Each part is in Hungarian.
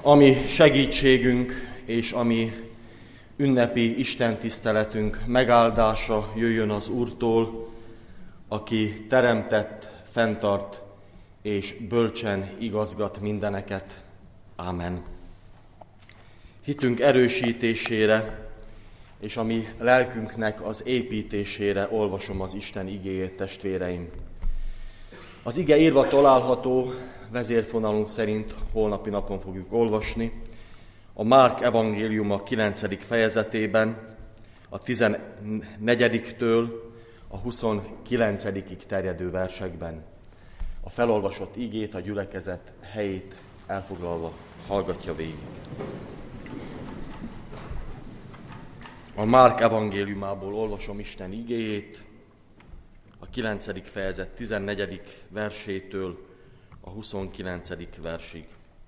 ami segítségünk és ami ünnepi istentiszteletünk megáldása jöjjön az Úrtól, aki teremtett, fenntart és bölcsen igazgat mindeneket. Ámen. Hitünk erősítésére és a mi lelkünknek az építésére olvasom az Isten igéjét, testvéreim. Az ige írva található, vezérfonalunk szerint holnapi napon fogjuk olvasni, a Márk evangéliuma 9. fejezetében, a 14-től a 29-ig terjedő versekben. A felolvasott igét, a gyülekezet helyét elfoglalva hallgatja végig. A Márk evangéliumából olvasom Isten igéjét, a 9. fejezet 14. versétől a 29. versig.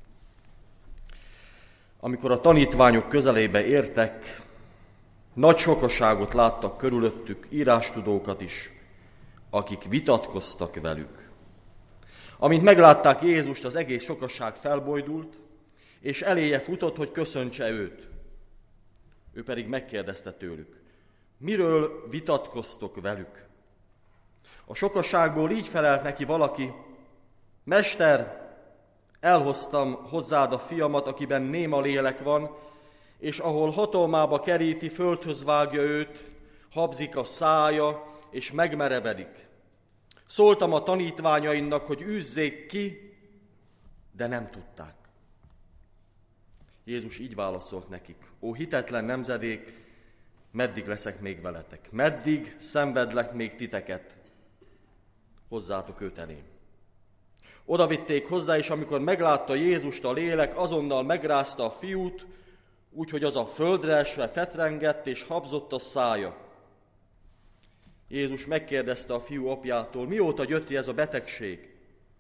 Amikor a tanítványok közelébe értek, nagy sokaságot láttak körülöttük, írástudókat is, akik vitatkoztak velük. Amint meglátták Jézust, az egész sokaság felbojdult, és eléje futott, hogy köszöntse őt. Ő pedig megkérdezte tőlük, miről vitatkoztok velük? A sokaságból így felelt neki valaki, Mester, elhoztam hozzád a fiamat, akiben néma lélek van, és ahol hatalmába keríti, földhöz vágja őt, habzik a szája, és megmerevedik. Szóltam a tanítványaimnak, hogy űzzék ki, de nem tudták. Jézus így válaszolt nekik, ó hitetlen nemzedék, meddig leszek még veletek? Meddig szenvedlek még titeket? Hozzátok őt elém. Oda vitték hozzá, és amikor meglátta Jézust a lélek, azonnal megrázta a fiút, úgyhogy az a földre esve fetrengett, és habzott a szája. Jézus megkérdezte a fiú apjától, mióta jött ez a betegség?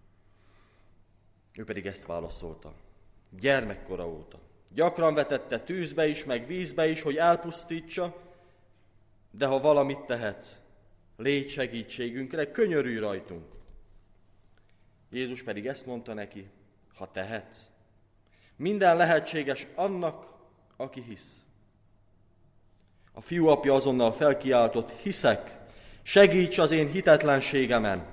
Ő pedig ezt válaszolta, gyermekkora óta. Gyakran vetette tűzbe is, meg vízbe is, hogy elpusztítsa, de ha valamit tehetsz, légy segítségünkre, könyörülj rajtunk. Jézus pedig ezt mondta neki, ha tehetsz. Minden lehetséges annak, aki hisz. A fiú apja azonnal felkiáltott, hiszek, segíts az én hitetlenségemen.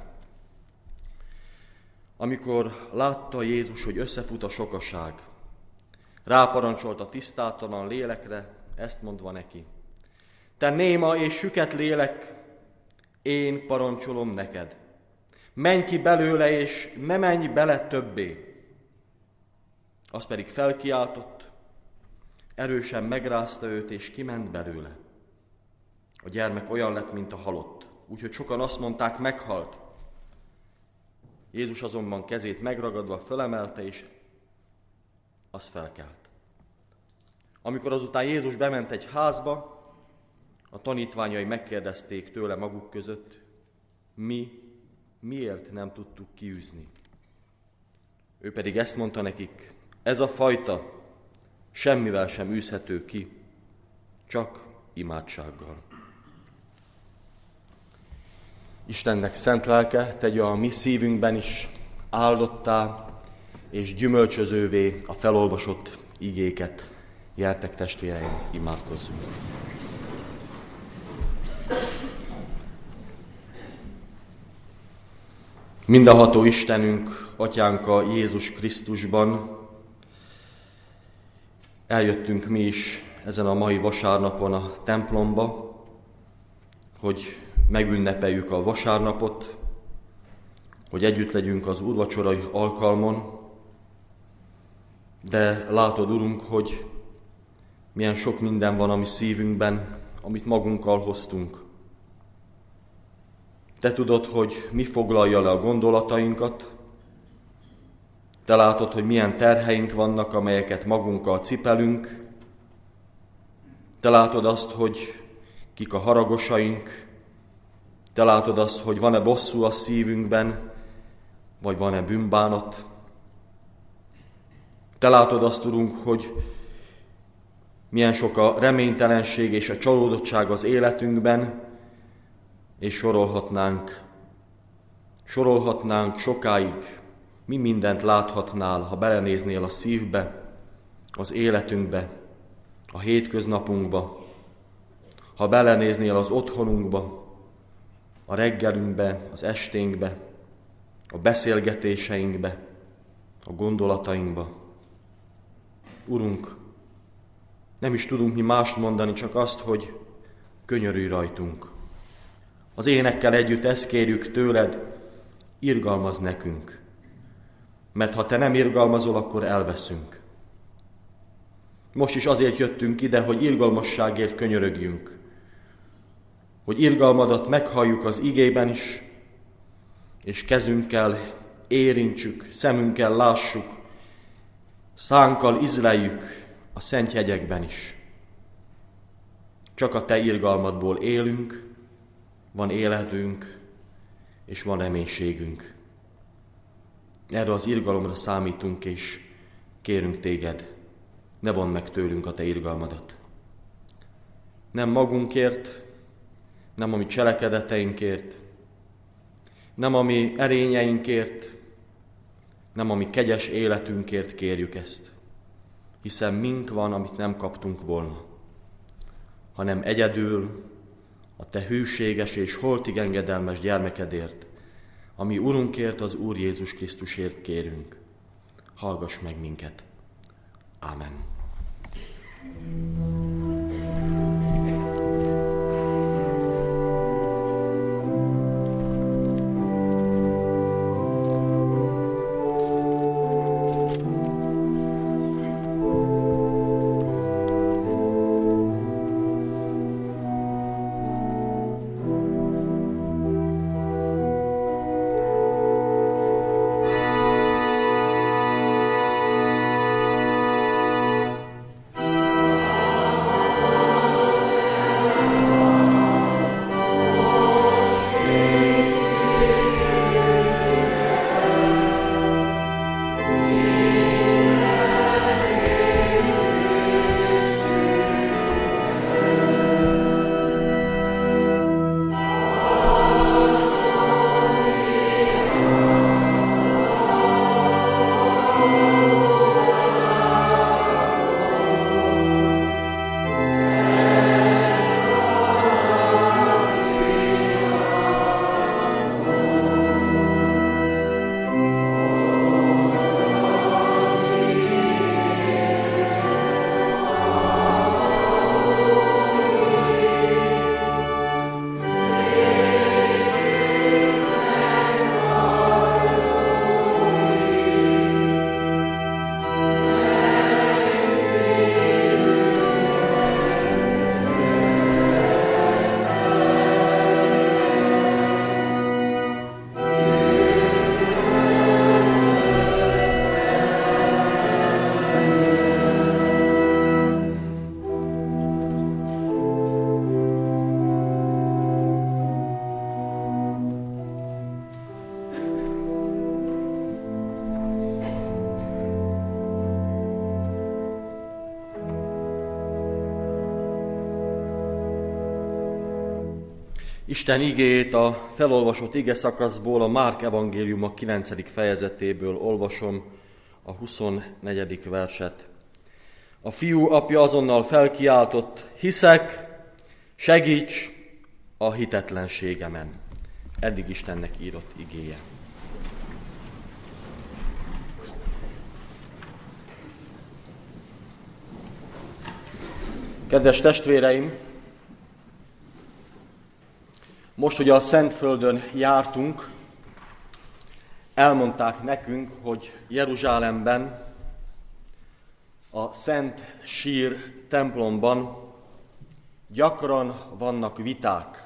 Amikor látta Jézus, hogy összefut a sokaság, ráparancsolt a tisztátalan lélekre, ezt mondva neki, te néma és süket lélek, én parancsolom neked. Menj ki belőle, és ne menj bele többé. Az pedig felkiáltott, erősen megrázta őt, és kiment belőle. A gyermek olyan lett, mint a halott, úgyhogy sokan azt mondták, meghalt. Jézus azonban kezét megragadva fölemelte, és az felkelt. Amikor azután Jézus bement egy házba, a tanítványai megkérdezték tőle maguk között, miért nem tudtuk kiűzni? Ő pedig ezt mondta nekik, ez a fajta semmivel sem űzhető ki, csak imádsággal. Istennek szent lelke tegye a mi szívünkben is áldottá és gyümölcsözővé a felolvasott igéket. Gyertek testvéreim, imádkozzunk! Mindenható Istenünk, Atyánk a Jézus Krisztusban, eljöttünk mi is ezen a mai vasárnapon a templomba, hogy megünnepeljük a vasárnapot, hogy együtt legyünk az úrvacsorai alkalmon, de látod, Urunk, hogy milyen sok minden van a mi szívünkben, amit magunkkal hoztunk. Te tudod, hogy mi foglalja le a gondolatainkat, te látod, hogy milyen terheink vannak, amelyeket magunkkal cipelünk, te látod azt, hogy kik a haragosaink, te látod azt, hogy van-e bosszú a szívünkben, vagy van-e bűnbánat. Te látod azt, Urunk, hogy milyen sok a reménytelenség és a csalódottság az életünkben, és sorolhatnánk sokáig, mi mindent láthatnál, ha belenéznél a szívbe, az életünkbe, a hétköznapunkba, ha belenéznél az otthonunkba, a reggelünkbe, az esténkbe, a beszélgetéseinkbe, a gondolatainkba. Urunk, nem is tudunk mi mást mondani, csak azt, hogy könyörülj rajtunk. Az énekkel együtt ezt kérjük tőled, irgalmazz nekünk. Mert ha te nem irgalmazol, akkor elveszünk. Most is azért jöttünk ide, hogy irgalmasságért könyörögjünk. Hogy irgalmadat meghalljuk az igében is, és kezünkkel érintsük, szemünkkel lássuk, szánkkal ízleljük a szent jegyekben is. Csak a te irgalmadból élünk, van életünk, és van reménységünk. Erre az irgalomra számítunk, és kérünk téged, ne vondd meg tőlünk a te irgalmadat. Nem magunkért, nem a mi cselekedeteinkért, nem a mi erényeinkért, nem a mi kegyes életünkért kérjük ezt, hiszen mink van, amit nem kaptunk volna, hanem egyedül a te hűséges és holtig engedelmes gyermekedért, ami Urunkért, az Úr Jézus Krisztusért kérünk. Hallgass meg minket. Ámen. Isten igéjét a felolvasott igeszakaszból, a Márk evangéliuma 9. fejezetéből olvasom a 24. verset. A fiú apja azonnal felkiáltott, hiszek, segíts a hitetlenségemen. Eddig Istennek írott igéje. Kedves testvéreim! Most, hogy a Szentföldön jártunk, elmondták nekünk, hogy Jeruzsálemben, a Szent Sír templomban gyakran vannak viták.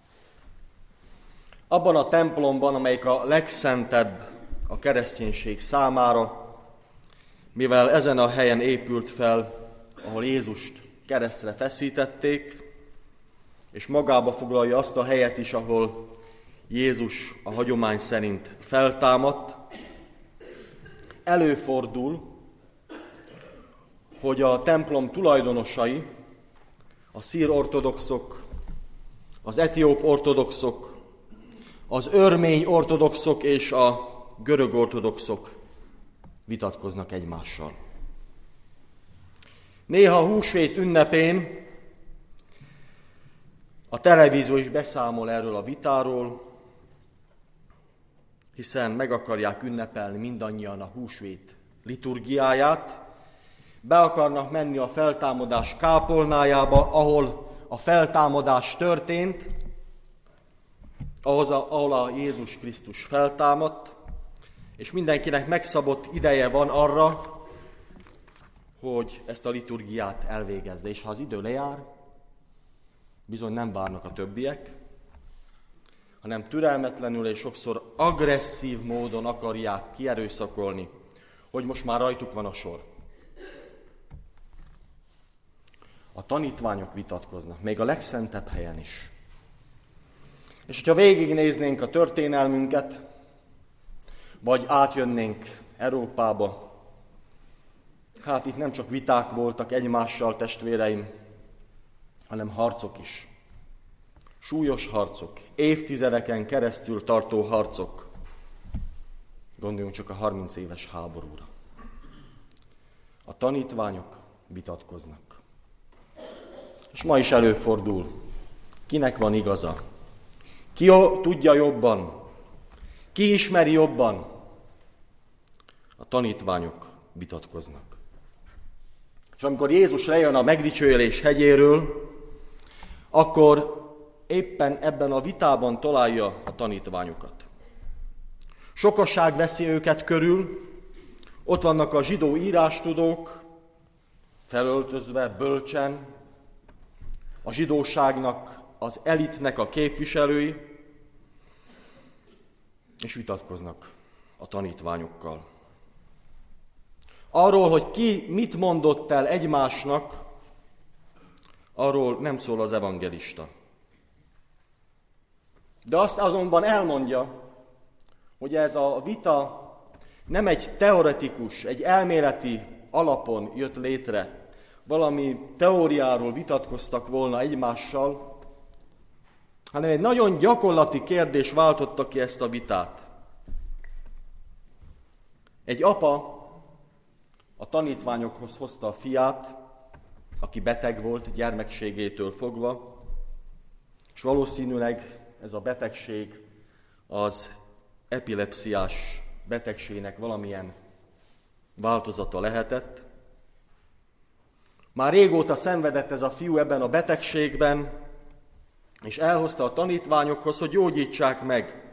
Abban a templomban, amelyik a legszentebb a kereszténység számára, mivel ezen a helyen épült fel, ahol Jézust keresztre feszítették, és magába foglalja azt a helyet is, ahol Jézus a hagyomány szerint feltámadt. Előfordul, hogy a templom tulajdonosai, a szír ortodoxok, az etióp ortodoxok, az örmény ortodoxok és a görög ortodoxok vitatkoznak egymással. Néha a húsvét ünnepén a televízió is beszámol erről a vitáról, hiszen meg akarják ünnepelni mindannyian a húsvét liturgiáját, be akarnak menni a feltámadás kápolnájába, ahol a feltámadás történt, ahol a Jézus Krisztus feltámadt, és mindenkinek megszabott ideje van arra, hogy ezt a liturgiát elvégezze. És ha az idő lejár, bizony nem várnak a többiek, hanem türelmetlenül és sokszor agresszív módon akarják kierőszakolni, hogy most már rajtuk van a sor. A tanítványok vitatkoznak, még a legszentebb helyen is. És hogyha végignéznénk a történelmünket, vagy átjönnénk Európába, hát itt nem csak viták voltak egymással, testvéreim, hanem harcok is. Súlyos harcok, évtizedeken keresztül tartó harcok. Gondoljunk csak a 30 éves háborúra. A tanítványok vitatkoznak. És ma is előfordul, kinek van igaza. Ki tudja jobban, ki ismeri jobban. A tanítványok vitatkoznak. És amikor Jézus lejön a megdicsőülés hegyéről, akkor éppen ebben a vitában találja a tanítványokat. Sokasság veszi őket körül, ott vannak a zsidó írástudók, felöltözve, bölcsen, a zsidóságnak, az elitnek a képviselői, és vitatkoznak a tanítványokkal. Arról, hogy ki mit mondott el egymásnak, arról nem szól az evangelista. De azt azonban elmondja, hogy ez a vita nem egy teoretikus, egy elméleti alapon jött létre, valami teóriáról vitatkoztak volna egymással, hanem egy nagyon gyakorlati kérdés váltotta ki ezt a vitát. Egy apa a tanítványokhoz hozta a fiát, aki beteg volt gyermekségétől fogva, és valószínűleg ez a betegség az epilepsziás betegségnek valamilyen változata lehetett. Már régóta szenvedett ez a fiú ebben a betegségben, és elhozta a tanítványokhoz, hogy gyógyítsák meg.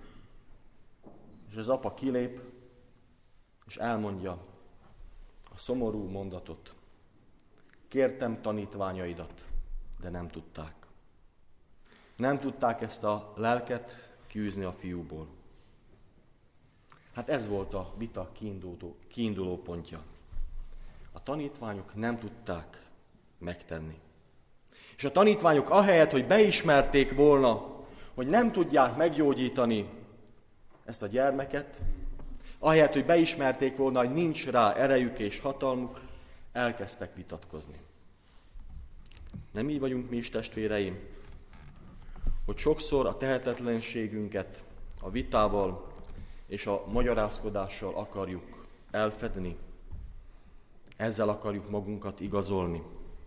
És az apa kilép, és elmondja a szomorú mondatot. Kértem tanítványaidat, de nem tudták. Nem tudták ezt a lelket kiűzni a fiúból. Hát ez volt a vita kiinduló pontja. A tanítványok nem tudták megtenni. És a tanítványok ahelyett, hogy beismerték volna, hogy nem tudják meggyógyítani ezt a gyermeket, ahelyett, hogy beismerték volna, hogy nincs rá erejük és hatalmuk, elkezdtek vitatkozni. Nem így vagyunk mi is, testvéreim, hogy sokszor a tehetetlenségünket a vitával és a magyarázkodással akarjuk elfedni, ezzel akarjuk magunkat igazolni.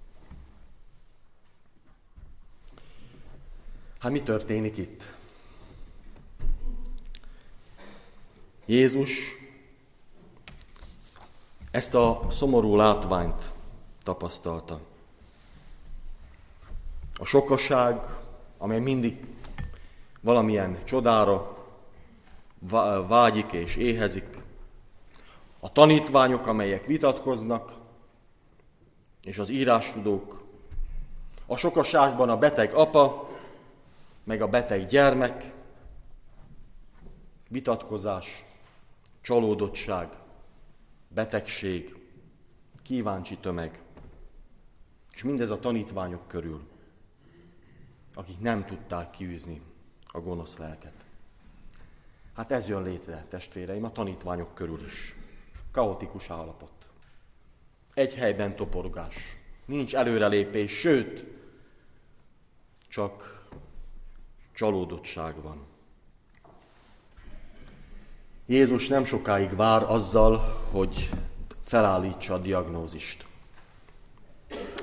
Hát mi történik itt? Jézus ezt a szomorú látványt tapasztalta. A sokaság, amely mindig valamilyen csodára vágyik és éhezik. A tanítványok, amelyek vitatkoznak, és az írástudók. A sokaságban a beteg apa, meg a beteg gyermek, vitatkozás, csalódottság, betegség, kíváncsi tömeg. És mindez a tanítványok körül, akik nem tudták kiűzni a gonosz lelket. Hát ez jön létre, testvéreim, a tanítványok körül is. Kaotikus állapot. Egy helyben toporgás. Nincs előrelépés, sőt, csak csalódottság van. Jézus nem sokáig vár azzal, hogy felállítsa a diagnózist.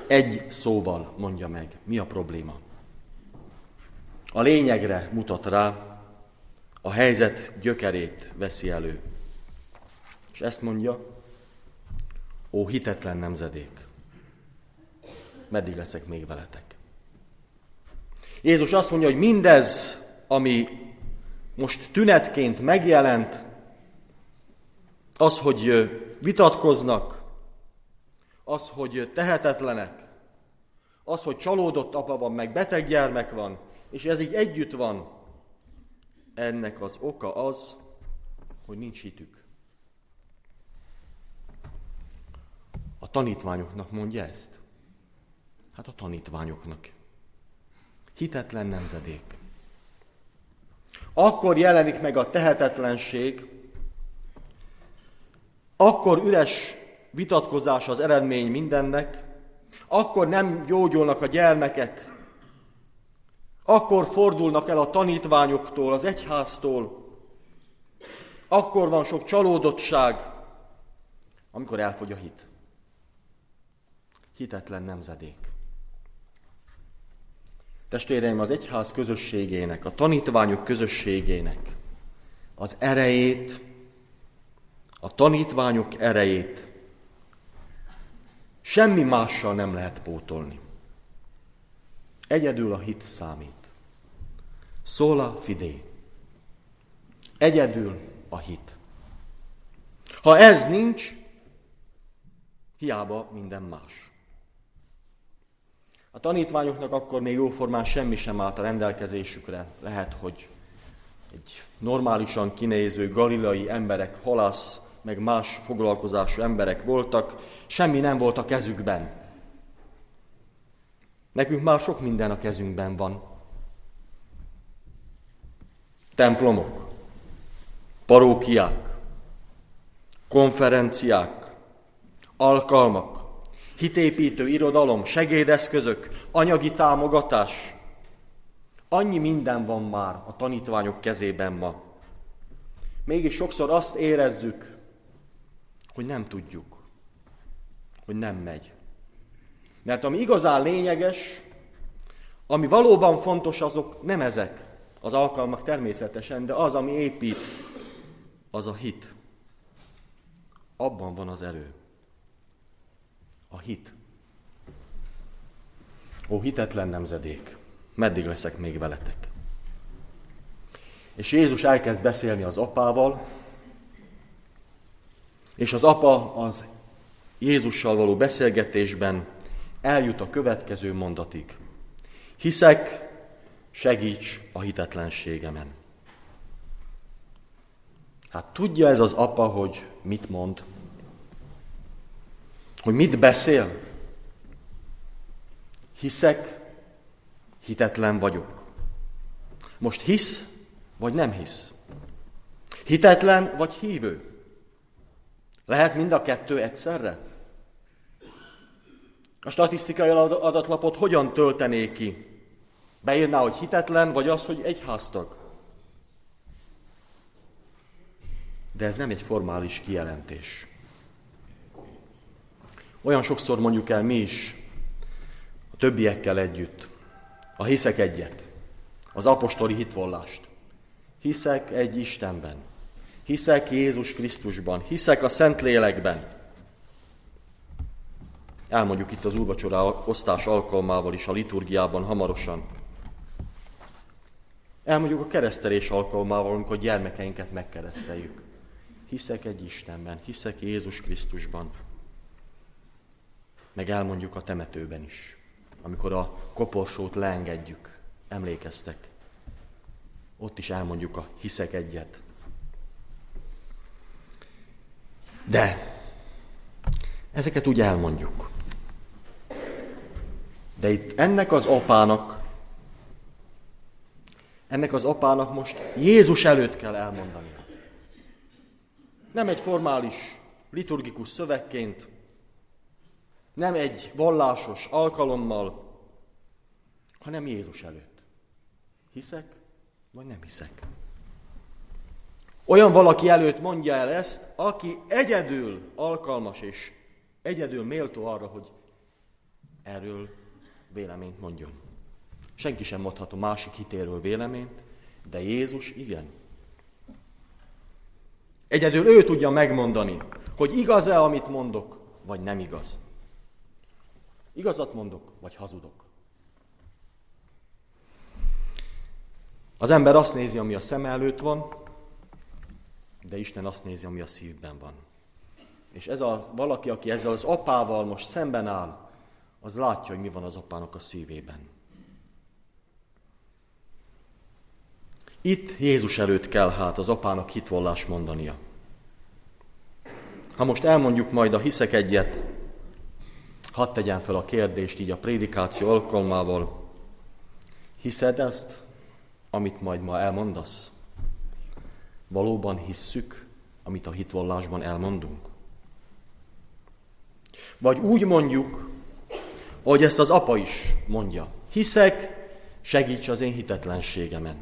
egy szóval mondja meg, mi a probléma. A lényegre mutat rá, a helyzet gyökerét veszi elő. És ezt mondja, ó hitetlen nemzedék, meddig leszek még veletek? Jézus azt mondja, hogy mindez, ami most tünetként megjelent, az, hogy vitatkoznak, az, hogy tehetetlenek, az, hogy csalódott apa van, meg beteg gyermek van, és ez így együtt van, ennek az oka az, hogy nincs hitük. A tanítványoknak mondja ezt? Hát a tanítványoknak. Hitetlen nemzedék. Akkor jelenik meg a tehetetlenség, akkor üres vitatkozás az eredmény mindennek, akkor nem gyógyulnak a gyermekek, akkor fordulnak el a tanítványoktól, az egyháztól, akkor van sok csalódottság, amikor elfogy a hit. Hitetlen nemzedék. Testvéreim, az egyház közösségének, a tanítványok közösségének az erejét, a tanítványok erejét semmi mással nem lehet pótolni. Egyedül a hit számít. Sola fide. Egyedül a hit. Ha ez nincs, hiába minden más. A tanítványoknak akkor még jóformán semmi sem állt a rendelkezésükre. Lehet, hogy egy normálisan kinéző galileai emberek, halász, meg más foglalkozású emberek voltak, semmi nem volt a kezükben. Nekünk már sok minden a kezünkben van. Templomok, parókiák, konferenciák, alkalmak, hitépítő irodalom, segédeszközök, anyagi támogatás. Annyi minden van már a tanítványok kezében ma. Mégis sokszor azt érezzük, hogy nem tudjuk, hogy nem megy. Mert ami igazán lényeges, ami valóban fontos, azok nem ezek. Az alkalmak természetesen, de az, ami épít, az a hit. Abban van az erő. A hit. Ó, hitetlen nemzedék, meddig leszek még veletek? És Jézus elkezd beszélni az apával, és az apa az Jézussal való beszélgetésben eljut a következő mondatig. Hiszek, segíts a hitetlenségemen. Hát tudja ez az apa, hogy mit mond? Hogy mit beszél? Hiszek, hitetlen vagyok. Most hisz, vagy nem hisz? Hitetlen, vagy hívő? Lehet mind a kettő egyszerre? A statisztikai adatlapot hogyan töltené ki? Beírná, hogy hitetlen, vagy az, hogy egyháztag? De ez nem egy formális kijelentés. Olyan sokszor mondjuk el mi is, a többiekkel együtt, a hiszek egyet, az apostoli hitvallást. Hiszek egy Istenben, hiszek Jézus Krisztusban, hiszek a Szentlélekben. Elmondjuk itt az úrvacsora osztás alkalmával is, a liturgiában hamarosan. Elmondjuk a keresztelés alkalmával, amikor gyermekeinket megkereszteljük. Hiszek egy Istenben, hiszek Jézus Krisztusban. Meg elmondjuk a temetőben is, amikor a koporsót leengedjük. Emlékeztek? Ott is elmondjuk a hiszek egyet. De ezeket úgy elmondjuk. De itt ennek az apának most Jézus előtt kell elmondani. Nem egy formális, liturgikus szövegként, nem egy vallásos alkalommal, hanem Jézus előtt. Hiszek, vagy nem hiszek? Olyan valaki előtt mondja el ezt, aki egyedül alkalmas és egyedül méltó arra, hogy erről véleményt mondjon. Senki sem mondhat a másik hitéről véleményt, de Jézus igen. Egyedül ő tudja megmondani, hogy igaz-e, amit mondok, vagy nem igaz. Igazat mondok, vagy hazudok. Az ember azt nézi, ami a szeme előtt van, de Isten azt nézi, ami a szívben van. És ez a valaki, aki ezzel az apával most szemben áll, az látja, hogy mi van az apának a szívében. Itt Jézus előtt kell hát az apának hitvallást mondania. Ha most elmondjuk majd a hiszek egyet, hadd tegyen fel a kérdést így a prédikáció alkalmával. Hiszed ezt, amit majd ma elmondasz? Valóban hisszük, amit a hitvallásban elmondunk? Vagy úgy mondjuk, ahogy ezt az apa is mondja. Hiszek, segíts az én hitetlenségemen.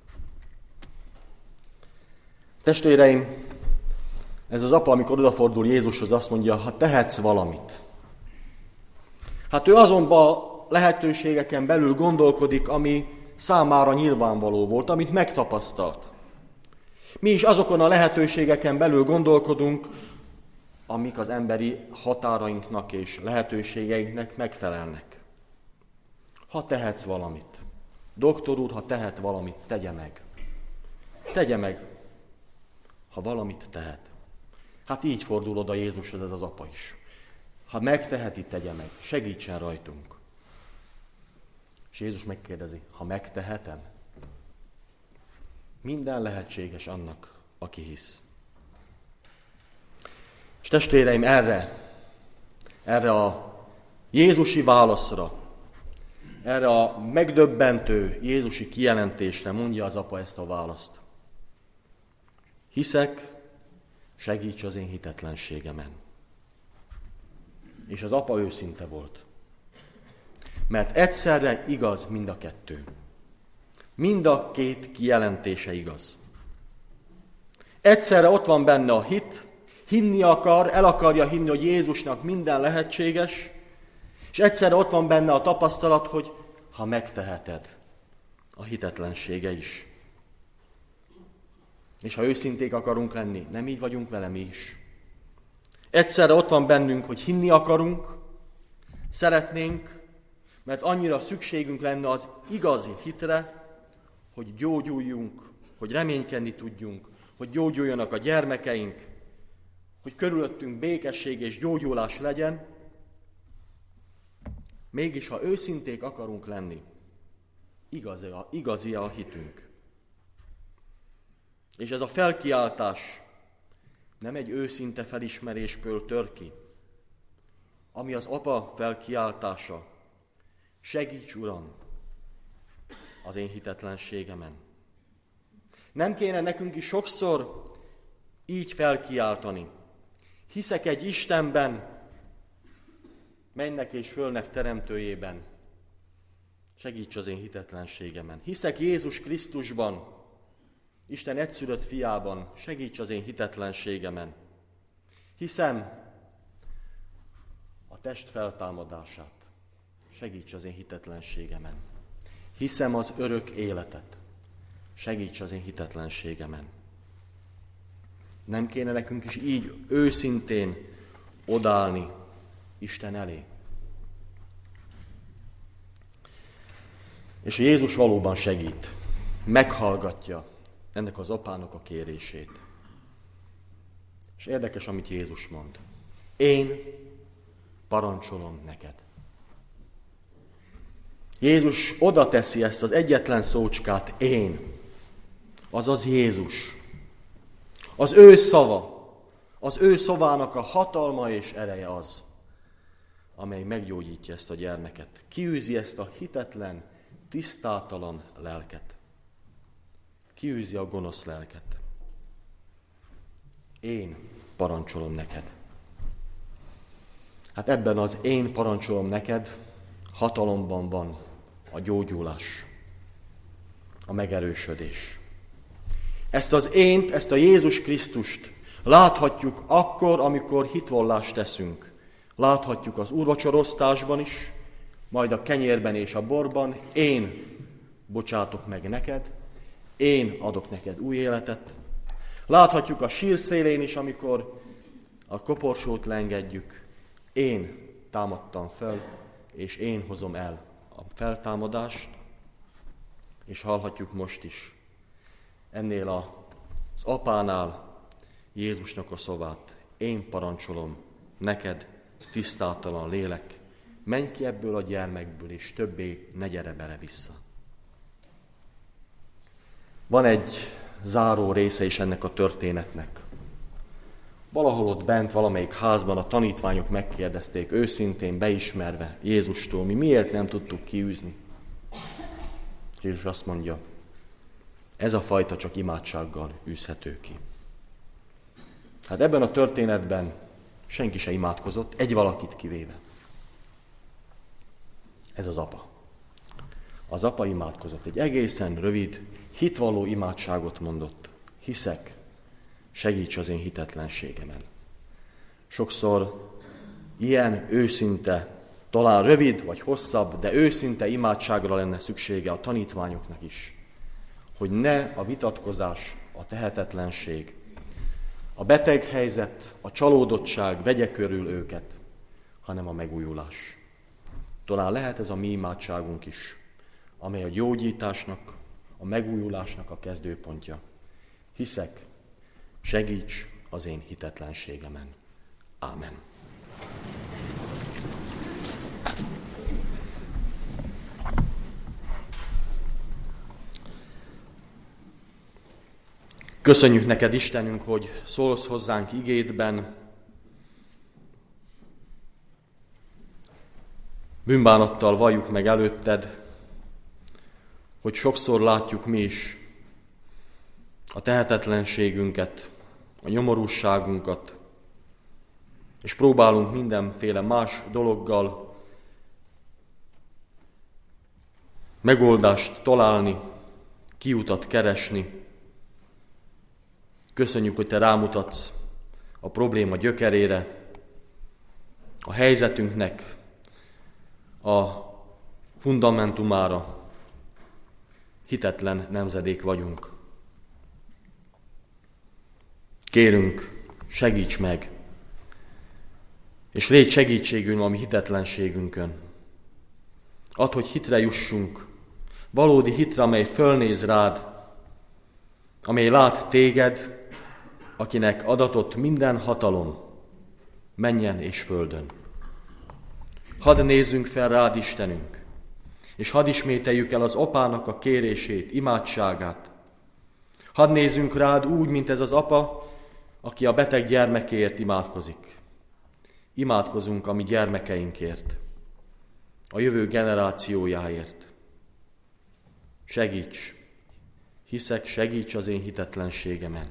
Testvéreim, ez az apa, amikor odafordul Jézushoz, azt mondja, ha tehetsz valamit. Hát ő azonban lehetőségeken belül gondolkodik, ami számára nyilvánvaló volt, amit megtapasztalt. Mi is azokon a lehetőségeken belül gondolkodunk, amik az emberi határainknak és lehetőségeinknek megfelelnek. Ha tehetsz valamit. Doktor úr, ha tehet valamit, tegye meg. Tegye meg, ha valamit tehet. Hát így fordul oda Jézushoz ez az apa is. Ha megteheti, tegye meg. Segítsen rajtunk. És Jézus megkérdezi, ha megtehetem? Minden lehetséges annak, aki hisz. És testvéreim, erre a jézusi válaszra, erre a megdöbbentő jézusi kijelentésre mondja az apa ezt a választ. Hiszek, segíts az én hitetlenségemen. És az apa őszinte volt. Mert egyszerre igaz mind a kettő. Mind a két kijelentése igaz. Egyszerre ott van benne a hit, hinni akar, el akarja hinni, hogy Jézusnak minden lehetséges, és egyszerre ott van benne a tapasztalat, hogy ha megteheted, a hitetlensége is. És ha őszinték akarunk lenni, nem így vagyunk vele mi is. Egyszerre ott van bennünk, hogy hinni akarunk, szeretnénk, mert annyira szükségünk lenne az igazi hitre, hogy gyógyuljunk, hogy reménykedni tudjunk, hogy gyógyuljanak a gyermekeink, hogy körülöttünk békesség és gyógyulás legyen. Mégis, ha őszinték akarunk lenni, igazi a hitünk. És ez a felkiáltás nem egy őszinte felismerésből tör ki, ami az apa felkiáltása. Segíts, Uram, az én hitetlenségemen. Nem kéne nekünk is sokszor így felkiáltani. Hiszek egy Istenben, mennek és fölnek teremtőjében. Segíts az én hitetlenségemen. Hiszek Jézus Krisztusban, Isten egyszülött fiában, segíts az én hitetlenségemen. Hiszem a test feltámadását, segíts az én hitetlenségemen. Hiszem az örök életet, segíts az én hitetlenségemen. Nem kéne nekünk is így őszintén odállni Isten elé? És Jézus valóban segít, meghallgatja ennek az apának a kérését. És érdekes, amit Jézus mond. Én parancsolom neked. Jézus oda teszi ezt az egyetlen szócskát, én, azaz Jézus. Az ő szava, az ő szavának a hatalma és ereje az, amely meggyógyítja ezt a gyermeket. Kiűzi ezt a hitetlen, tisztátalan lelket. Kiűzi a gonosz lelket. Én parancsolom neked. Hát ebben az én parancsolom neked hatalomban van a gyógyulás, a megerősödés. Ezt az ént, ezt a Jézus Krisztust láthatjuk akkor, amikor hitvallást teszünk. Láthatjuk az úrvacsorosztásban is, majd a kenyérben és a borban én bocsátok meg neked, én adok neked új életet. Láthatjuk a sír szélén is, amikor a koporsót leengedjük, én támadtam fel, és én hozom el a feltámadást, és hallhatjuk most is ennél az apánál Jézusnak a szavát. Én parancsolom neked, tisztátalan lélek, menj ki ebből a gyermekből, és többé ne gyere bele vissza. Van egy záró része is ennek a történetnek. Valahol ott bent, valamelyik házban a tanítványok megkérdezték, őszintén beismerve Jézustól, mi miért nem tudtuk kiűzni. Jézus azt mondja, ez a fajta csak imádsággal űzhető ki. Hát ebben a történetben senki se imádkozott, egy valakit kivéve. Ez az apa. Az apa imádkozott, egy egészen rövid, hitvalló imádságot mondott. Hiszek, segíts az én hitetlenségemen. Sokszor ilyen őszinte, talán rövid vagy hosszabb, de őszinte imádságra lenne szüksége a tanítványoknak is, hogy ne a vitatkozás, a tehetetlenség, a beteg helyzet, a csalódottság vegye körül őket, hanem a megújulás. Talán lehet ez a mi imádságunk is, amely a gyógyításnak, a megújulásnak a kezdőpontja. Hiszek, segíts az én hitetlenségemen. Ámen. Köszönjük neked, Istenünk, hogy szólsz hozzánk igédben. Bűnbánattal valljuk meg előtted, hogy sokszor látjuk mi is a tehetetlenségünket, a nyomorúságunkat, és próbálunk mindenféle más dologgal megoldást találni, kiutat keresni. Köszönjük, hogy te rámutatsz a probléma gyökerére, a helyzetünknek a fundamentumára. Hitetlen nemzedék vagyunk. Kérünk, segíts meg, és légy segítségünk a mi hitetlenségünkön. Add, hogy hitre jussunk, valódi hitre, amely fölnéz rád, amely lát téged, akinek adatott minden hatalom, mennyen és földön. Hadd nézzünk fel rád, Istenünk, és hadd ismételjük el az apának a kérését, imádságát. Hadd nézzünk rád úgy, mint ez az apa, aki a beteg gyermekéért imádkozik. Imádkozunk a mi gyermekeinkért, a jövő generációjáért. Segíts, hiszek, segíts az én hitetlenségemen.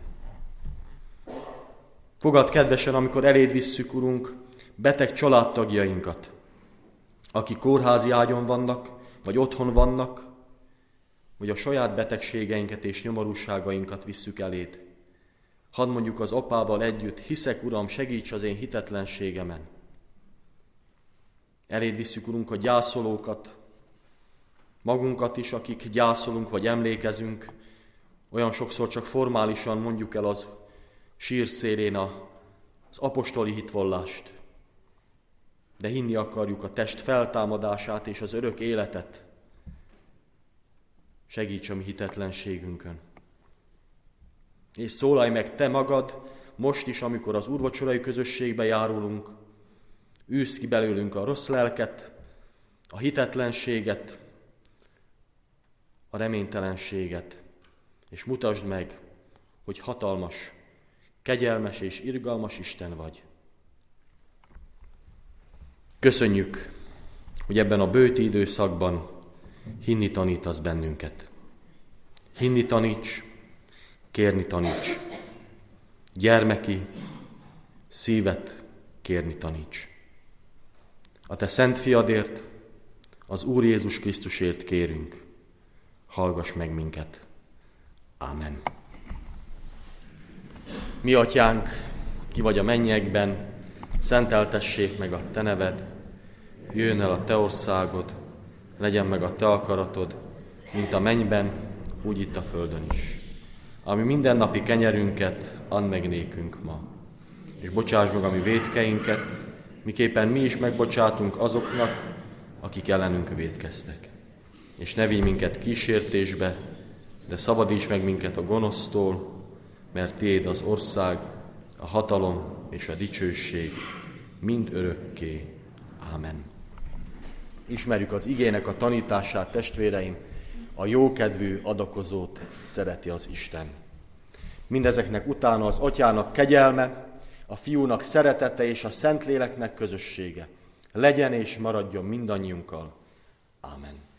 Fogadd kedvesen, amikor eléd visszük, Urunk, beteg családtagjainkat, akik kórházi ágyon vannak, vagy otthon vannak, vagy a saját betegségeinket és nyomorúságainkat visszük eléd. Hadd mondjuk az apával együtt, hiszek, Uram, segíts az én hitetlenségemen. Eléd visszük, Urunk, a gyászolókat, magunkat is, akik gyászolunk vagy emlékezünk, olyan sokszor csak formálisan mondjuk el az sírszélén az apostoli hitvallást, de hinni akarjuk a test feltámadását és az örök életet. Segíts a mi hitetlenségünkön. És szólalj meg te magad, most is, amikor az úrvacsorai közösségbe járulunk, űzd ki belőlünk a rossz lelket, a hitetlenséget, a reménytelenséget, és mutasd meg, hogy hatalmas, kegyelmes és irgalmas Isten vagy. Köszönjük, hogy ebben a bőti időszakban hinni tanítasz bennünket. Hinni taníts, kérni taníts. Gyermeki szívet kérni taníts. A te szent fiadért, az Úr Jézus Krisztusért kérünk. Hallgass meg minket. Ámen. Mi atyánk, ki vagy a mennyekben, szenteltessék meg a te neved, jöjjön el a te országod, legyen meg a te akaratod, mint a mennyben, úgy itt a földön is. Ami mindennapi kenyerünket add meg nékünk ma, és bocsáss meg a mi vétkeinket, miképpen mi is megbocsátunk azoknak, akik ellenünk vétkeztek. És ne vigy minket kísértésbe, de szabadíts meg minket a gonosztól, mert tiéd az ország, a hatalom és a dicsőség mind örökké. Ámen. Ismerjük az igének a tanítását, testvéreim, a jókedvű adakozót szereti az Isten. Mindezeknek utána az Atyának kegyelme, a Fiúnak szeretete és a Szentléleknek közössége legyen és maradjon mindannyiunkkal. Ámen.